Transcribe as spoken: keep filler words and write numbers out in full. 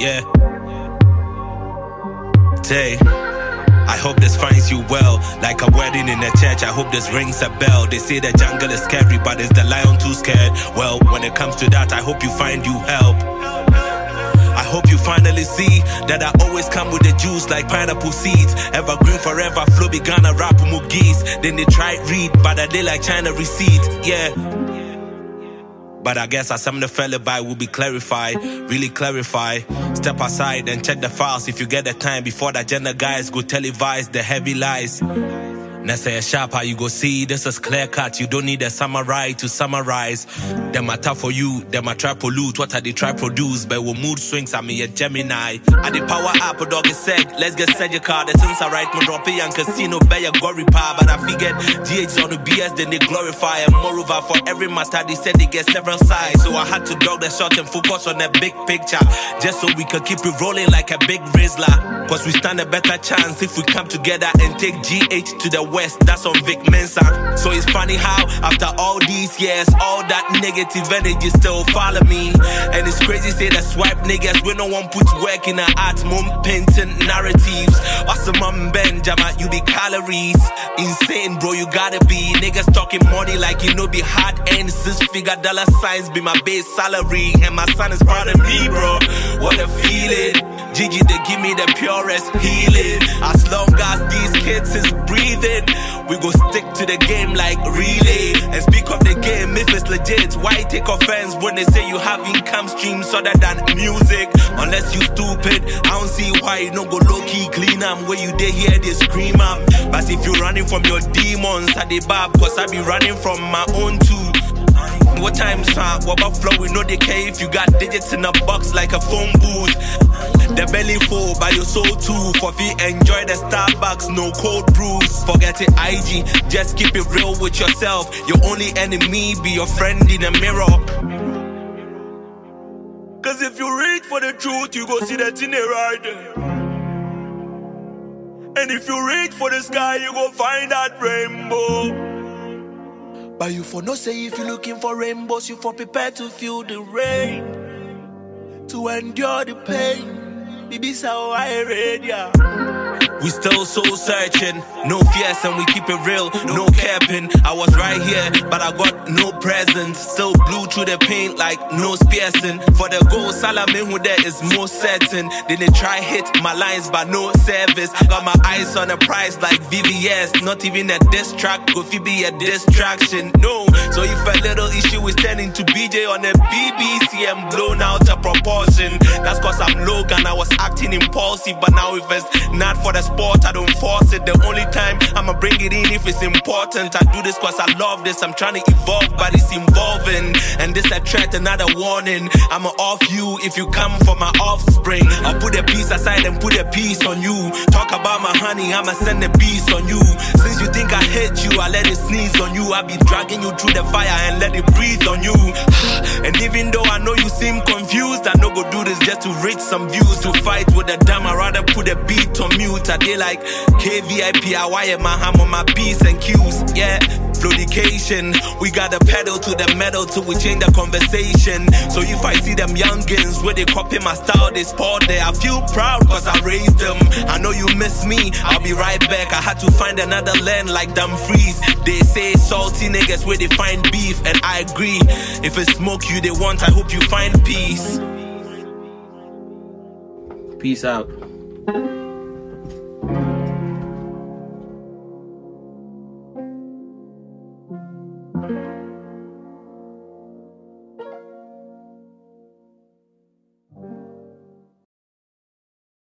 Yeah. Tay, I hope this finds you well. Like a wedding in a church, I hope this rings a bell. They say the jungle is scary, but is the lion too scared? Well, when it comes to that, I hope you find you help. I hope you finally see that I always come with the juice like pineapple seeds. Evergreen forever, flow began a rap mugis. Then they try read, but I they like China receipts. Yeah. But I guess as some of the fella by will be clarified, really clarify. Step aside and check the files if you get the time before the agenda guys go televise the heavy lies. Let's say a sharp how you go see this is clear cut. You don't need a samurai to summarize. Them matter for you, them a try pollute. What are they try produce? But with mood swings, I'm a Gemini. At the power up, a dog is said, let's get surgical. The things I write, Mondrope and Casino, Bay a gory power. But I figured G H on the B S, then they glorify. And moreover, for every matter, they said they get several sides. So I had to dog the shot and focus on the big picture. Just so we could keep it rolling like a big Rizzler. Cause we stand a better chance if we come together and take G H to the West, that's on Vic Mensa. So it's funny how after all these years, all that negative energy still follow me. And it's crazy say that swipe niggas when no one puts work in our art, mom painting narratives. Awesome mom Benjamin, you be calories. Insane bro, you gotta be. Niggas talking money like you know be hard and six figure dollar signs be my base salary. And my son is proud of me bro, what a feeling. Gigi they give me the purest healing. As long as these kids is breathing, we go stick to the game like relay. And speak of the game if it's legit. Why take offense when they say you have income streams other than music? Unless you stupid, I don't see why you don't go low-key clean am. Where you they hear they scream am. But if you're running from your demons at the bar, cause I be running from my own too. What time son, what about flow? We know they care if you got digits in a box like a phone booth. The belly full by your soul too. For fee enjoy the Starbucks, no cold brews. Forget it I G, just keep it real with yourself. Your only enemy be your friend in the mirror. Cause if you reach for the truth, you go see that in the right. And if you reach for the sky, you go find that rainbow. But you for no say if you're looking for rainbows, you for prepare to feel the rain, to endure the pain. Baby, so I read ya. We still soul searching, no fears and we keep it real, no capping. I was right here, but I got no presents. Still blue through the paint like no piercing. For the goal, Salamin who there is more certain. Then they try hit my lines but no service. Got my eyes on the prize like V V S. Not even a diss track, go fi be a distraction. No, so if a little issue is turning to B J on the B B C, I'm blown out of proportion. That's cause I'm Logan, I was acting impulsive. But now if it's not for the sport, I don't force it. The only time I'ma bring it in if it's important. I do this cause I love this. I'm trying to evolve, but it's involving. And this a threat, another warning. I'ma off you if you come for my offspring. I'll put a piece aside and put a piece on you. Talk about my honey, I'ma send a piece on you. Since you think I hate you, I let it sneeze on you. I be dragging you through the fire and let it breathe on you. And even though I know you seem confused, I know go do this just to reach some views. To fight with a dam, I rather put a beat on mute. I did like K V I P, I wire my ham on my P's and Q's. Yeah, flodication. We got a pedal to the metal till we change the conversation. So if I see them youngins where they copy my style, they sport there, I feel proud cause I raised them. I know you miss me, I'll be right back. I had to find another land like Dumfries. They say salty niggas where they find beef, and I agree. If it's smoke you they want, I hope you find peace. Peace out. Thank you.